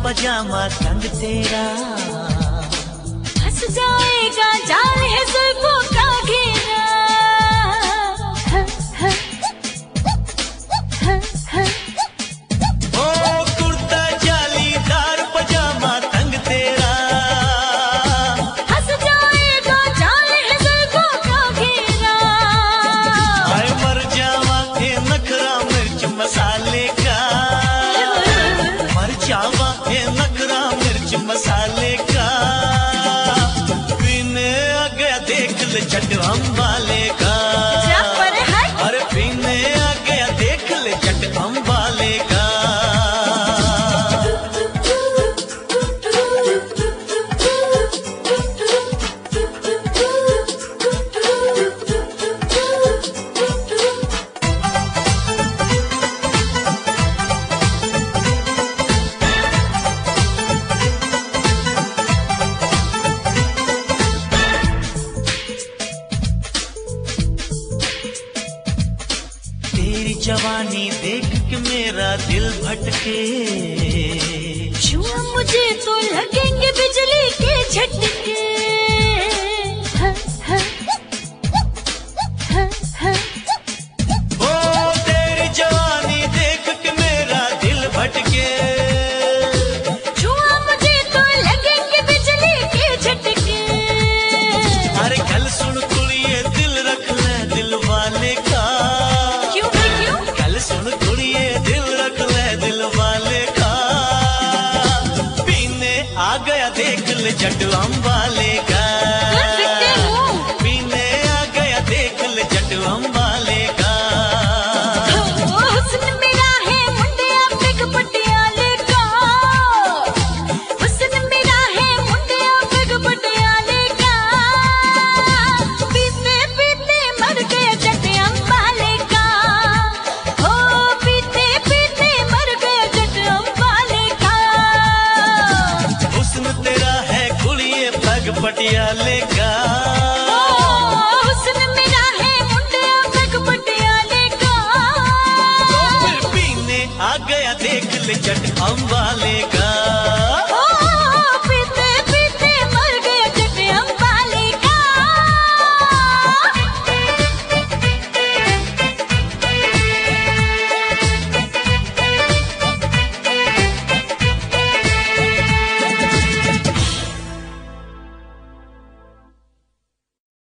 पजामा तंग तेरा, फंस जाएगा जाल है जुल्फों का घेरा। ओ कुर्ता जालीदार पजामा तंग तेरा, फंस जाएगा जाल है जुल्फों का घेरा। हाय मर जावा के नखरा मिर्च मसाले का, मर जावा के नखरा मिर्च मसाले का। पीने आ गया देख ले चट अम्बाले का, अरे पीने आ गया देख ले चट अम्बाले का। तेरी जवानी देख के मेरा दिल भटके, छुआ मुझे तो लगेंगे बिजली के झटके। ओ तेरी जवानी देख के मेरा दिल भटके, छुआ मुझे तो लगेंगे बिजली के झटके। अरे कल सुन कुड़िए दिल रख ले दिल वाले का, क्यों भाई क्यों? कल सुन कुड़िए दिल रख ले दिल वाले का। पीने आ गया देख ले जट अम्बाले का, पीने आ गया देख ले जट अम्बाले का। हुस्न मेरा है मुंडिया बिग पटियाले का, हुस्न मेरा है मुंडिया बिग पटियाले का। पीते पीते मर गया जट अम्बाले का, हो पीते पीते मर गया जट अम्बाले का। हुस्न तेरा है कुड़िए पग पटियाले का, हुस्न मेरा है मुंडिया बिग पटियाले का। तो फिर पीने आ गया देख ले जट अम्बाले का।